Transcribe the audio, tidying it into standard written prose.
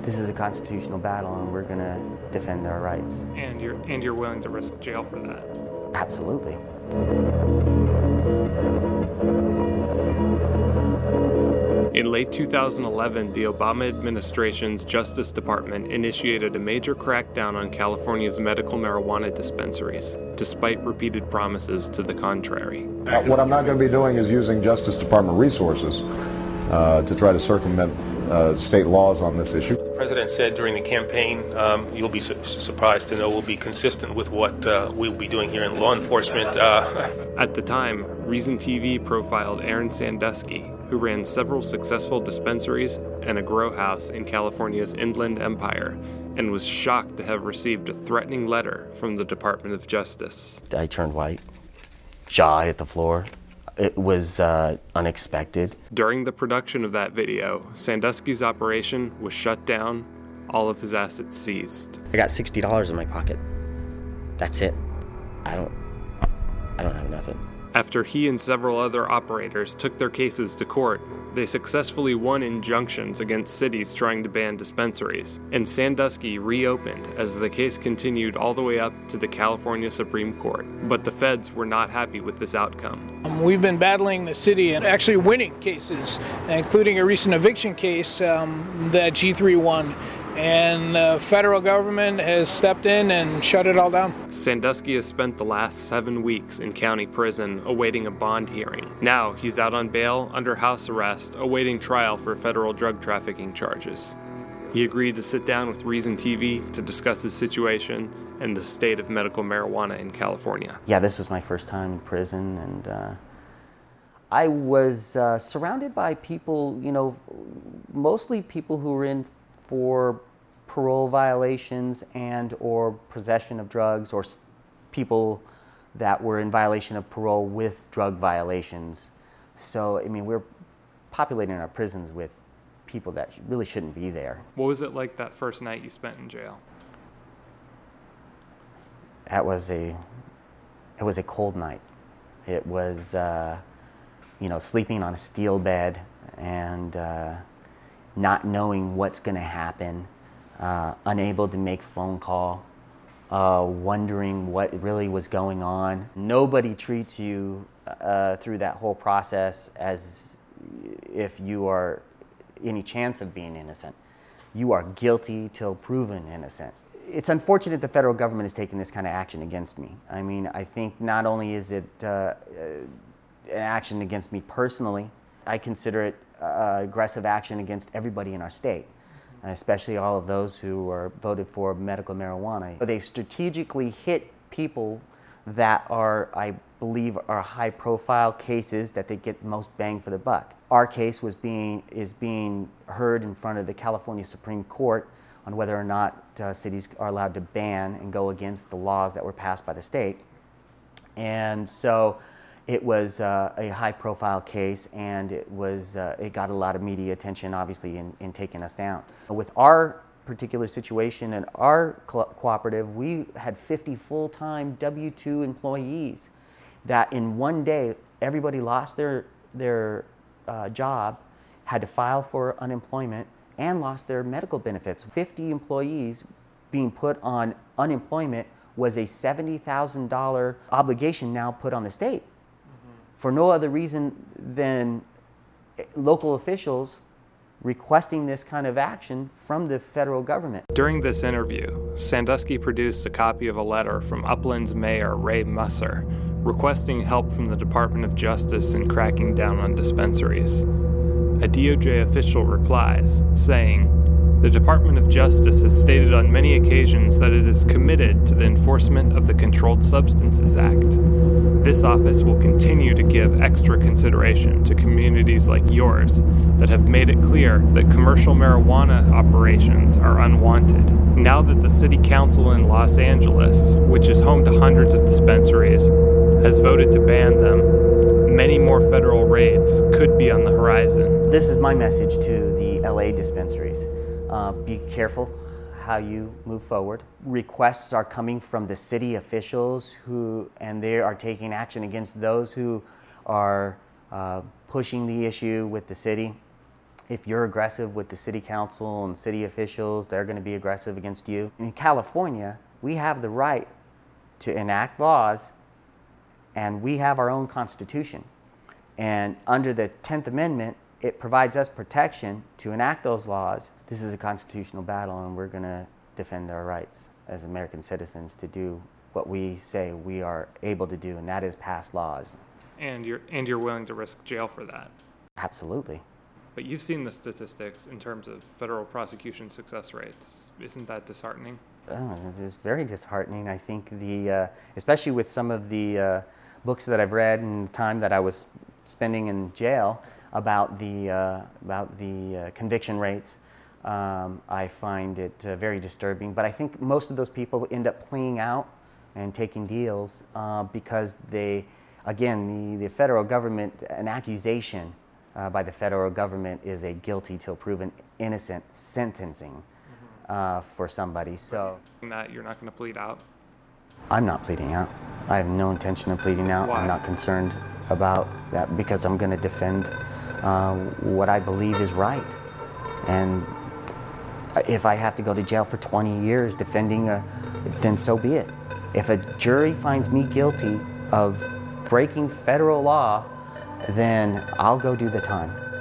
This is a constitutional battle, and we're going to defend our rights. And you're willing to risk jail for that? Absolutely. In late 2011, the Obama administration's Justice Department initiated a major crackdown on California's medical marijuana dispensaries, despite repeated promises to the contrary. What I'm not going to be doing is using Justice Department resources to try to circumvent state laws on this issue. The president said during the campaign, you'll be surprised to know we'll be consistent with what we'll be doing here in law enforcement. At the time, Reason TV profiled Aaron Sandusky, who ran several successful dispensaries and a grow house in California's Inland Empire, and was shocked to have received a threatening letter from the Department of Justice. I turned white, jaw hit the floor. It was unexpected. During the production of that video, Sandusky's operation was shut down, all of his assets seized. I got $60 in my pocket. That's it. I don't have nothing. After he and several other operators took their cases to court, they successfully won injunctions against cities trying to ban dispensaries, and Sandusky reopened as the case continued all the way up to the California Supreme Court. But the feds were not happy with this outcome. We've been battling the city and actually winning cases, including a recent eviction case that G3 won. And the federal government has stepped in and shut it all down. Sandusky has spent the last 7 weeks in county prison awaiting a bond hearing. Now he's out on bail under house arrest, awaiting trial for federal drug trafficking charges. He agreed to sit down with Reason TV to discuss his situation and the state of medical marijuana in California. Yeah, this was my first time in prison, and I was surrounded by people, mostly people who were in for parole violations and or possession of drugs, or people that were in violation of parole with drug violations. So, we're populating our prisons with people that really shouldn't be there. What was it like that first night you spent in jail? It was a cold night. It was, sleeping on a steel bed and not knowing what's going to happen, unable to make phone call, wondering what really was going on. Nobody treats you through that whole process as if you are any chance of being innocent. You are guilty till proven innocent. It's unfortunate the federal government is taking this kind of action against me. I think not only is it an action against me personally, I consider it aggressive action against everybody in our state, especially all of those who are voted for medical marijuana. They strategically hit people that are, I believe, are high-profile cases that they get the most bang for the buck. Our case is being heard in front of the California Supreme Court on whether or not cities are allowed to ban and go against the laws that were passed by the state. And so it was a high-profile case, and it got a lot of media attention, obviously, in taking us down. With our particular situation and our cooperative, we had 50 full-time W-2 employees that in one day, everybody lost their job, had to file for unemployment, and lost their medical benefits. 50 employees being put on unemployment was a $70,000 obligation now put on the state. For no other reason than local officials requesting this kind of action from the federal government. During this interview, Sandusky produced a copy of a letter from Upland's Mayor Ray Musser requesting help from the Department of Justice in cracking down on dispensaries. A DOJ official replies, saying, "The Department of Justice has stated on many occasions that it is committed to the enforcement of the Controlled Substances Act. This office will continue to give extra consideration to communities like yours that have made it clear that commercial marijuana operations are unwanted. Now that the City Council in Los Angeles, which is home to hundreds of dispensaries, has voted to ban them, many more federal raids could be on the horizon." This is my message to the LA dispensaries. Be careful how you move forward. Requests are coming from the city officials and they are taking action against those who are pushing the issue with the city. If you're aggressive with the city council and city officials, they're going to be aggressive against you. In California, we have the right to enact laws, and we have our own constitution. And under the 10th Amendment, it provides us protection to enact those laws. This is a constitutional battle, and we're going to defend our rights as American citizens to do what we say we are able to do, and that is pass laws. And you're willing to risk jail for that. Absolutely. But you've seen the statistics in terms of federal prosecution success rates. Isn't that disheartening? It's very disheartening. I think especially with some of the books that I've read and the time that I was spending in jail about the conviction rates, I find it very disturbing. But I think most of those people end up pleading out and taking deals because the federal government, an accusation by the federal government is a guilty till proven innocent sentencing for somebody. So that you're not going to plead out? I'm not pleading out. I have no intention of pleading out. Why? I'm not concerned about that because I'm going to defend what I believe is right. And if I have to go to jail for 20 years defending, then so be it. If a jury finds me guilty of breaking federal law, then I'll go do the time.